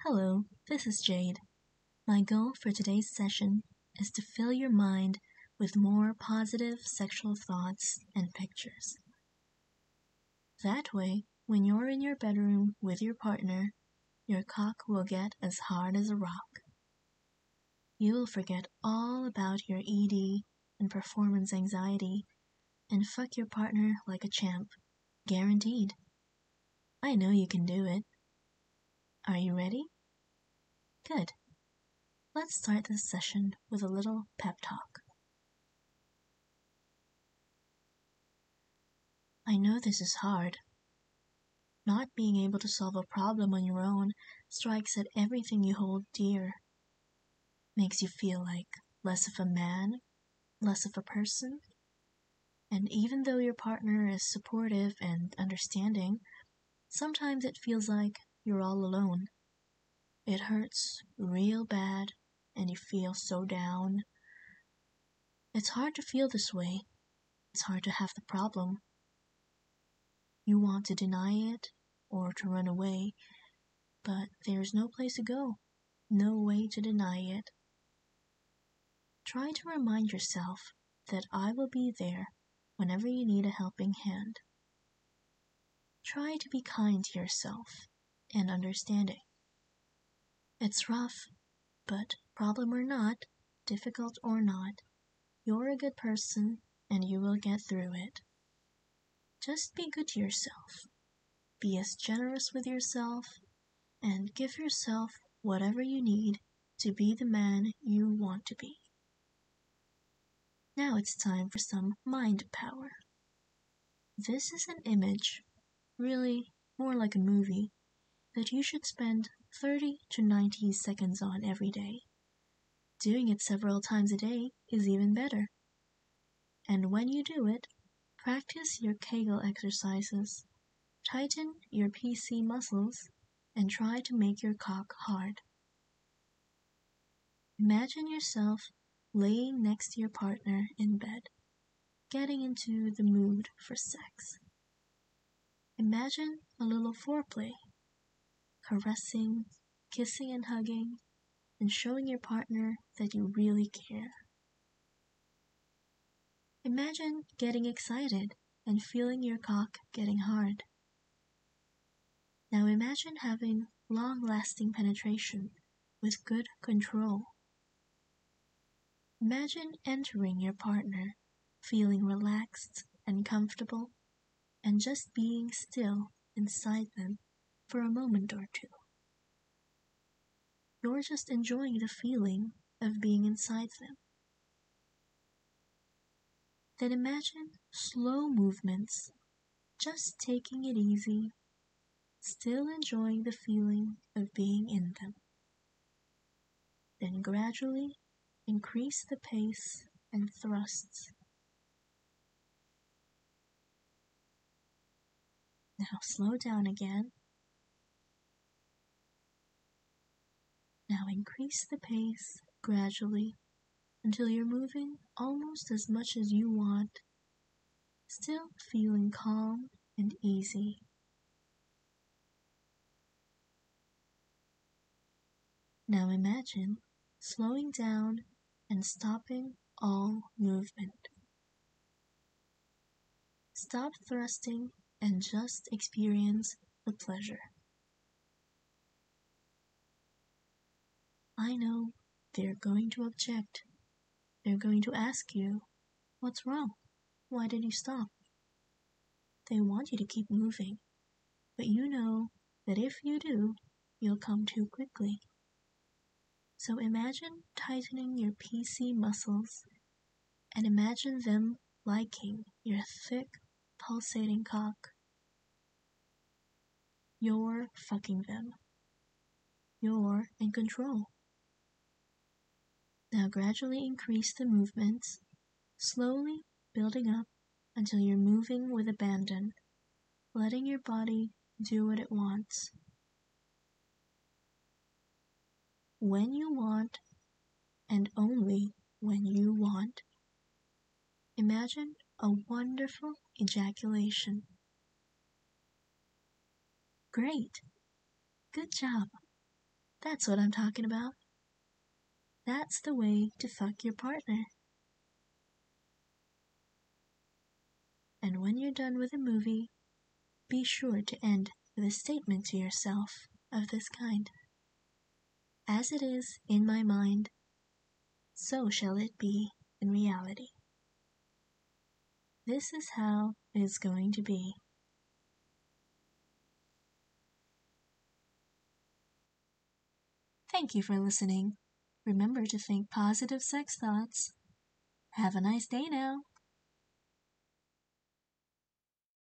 Hello, this is Jade. My goal for today's session is to fill your mind with more positive sexual thoughts and pictures. That way, when you're in your bedroom with your partner, your cock will get as hard as a rock. You will forget all about your ED and performance anxiety and fuck your partner like a champ. Guaranteed. I know you can do it. Are you ready? Good. Let's start this session with a little pep talk. I know this is hard. Not being able to solve a problem on your own strikes at everything you hold dear. Makes you feel like less of a man, less of a person. And even though your partner is supportive and understanding, sometimes it feels like you're all alone. It hurts real bad and you feel so down. It's hard to feel this way. It's hard to have the problem. You want to deny it or to run away, but there's no place to go, no way to deny it. Try to remind yourself that I will be there whenever you need a helping hand. Try to be kind to yourself and understanding. It's rough, but problem or not, difficult or not, you're a good person and you will get through it. Just be good to yourself. Be as generous with yourself and give yourself whatever you need to be the man you want to be. Now it's time for some mind power. This is an image, really more like a movie, that you should spend 30 to 90 seconds on every day. Doing it several times a day is even better. And when you do it, practice your Kegel exercises, tighten your PC muscles, and try to make your cock hard. Imagine yourself laying next to your partner in bed, getting into the mood for sex. Imagine a little foreplay, caressing, kissing and hugging, and showing your partner that you really care. Imagine getting excited and feeling your cock getting hard. Now imagine having long-lasting penetration with good control. Imagine entering your partner, feeling relaxed and comfortable, and just being still inside them for a moment or two. You're just enjoying the feeling of being inside them. Then imagine slow movements, just taking it easy, still enjoying the feeling of being in them. Then gradually increase the pace and thrusts. Now slow down again. Now increase the pace gradually until you're moving almost as much as you want, still feeling calm and easy. Now imagine slowing down and stopping all movement. Stop thrusting and just experience the pleasure. I know they're going to object. They're going to ask you, what's wrong? Why did you stop? They want you to keep moving, but you know that if you do, you'll come too quickly. So imagine tightening your PC muscles and imagine them liking your thick, pulsating cock. You're fucking them. You're in control. Now gradually increase the movements, slowly building up until you're moving with abandon, letting your body do what it wants. When you want, and only when you want, imagine a wonderful ejaculation. Great! Good job! That's what I'm talking about. That's the way to fuck your partner. And when you're done with a movie, be sure to end with a statement to yourself of this kind. As it is in my mind, so shall it be in reality. This is how it is going to be. Thank you for listening. Remember to think positive sex thoughts. Have a nice day now.